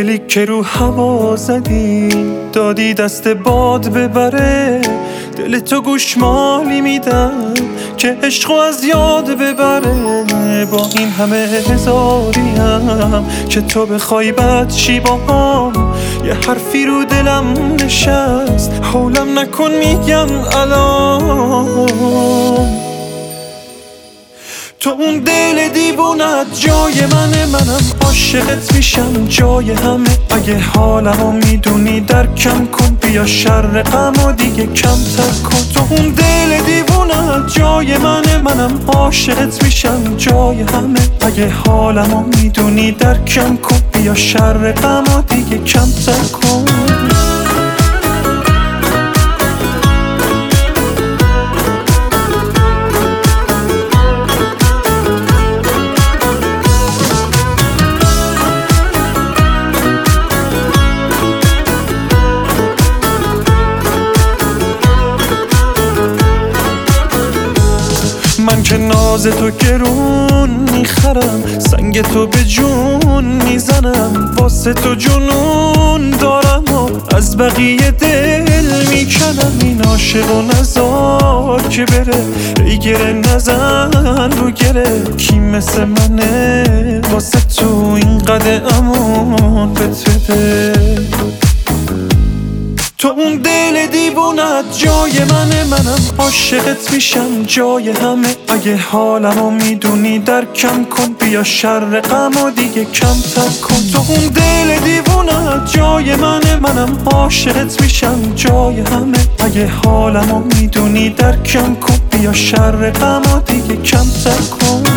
دلی که رو هوا زدی دادی دست باد ببره، دل تو گوشمالی میدم که عشقو از یاد ببره. با این همه هزاریم که تو بخوای بد چی باهام، یه حرفی رو دلم نشست حولم نکن میگم الان. تو اون دل دیوونت جای منم عاشقت میشم جای همه. اگه حالمو میدونی درکم کن، بیا شر غمو دیگه کمتر کن. تو اون دل دیوونت جای منم عاشقت میشم جای همه. اگه حالمو میدونی درکم کن، بیا شر غمو دیگه کمتر کن. من که ناز تو گرون میخرم، سنگ تو به جون میزنم، واسه تو جنون دارم و از بقیه دل میکنم. این عاشق و نزار که بره، ای گره نزن رو گره. کی مثل منه واسه تو اینقدر امان بده. تو اون دل دیوونت جای منم عاشقت میشم جای همه. اگه حالمو میدونی درکم کن، بیا شر غمو دیگه کمتر کن. تو اون دل دیوونت جای منم عاشقت میشم جای همه. اگه حالمو میدونی درکم کن، بیا شر غمو دیگه کمتر کن.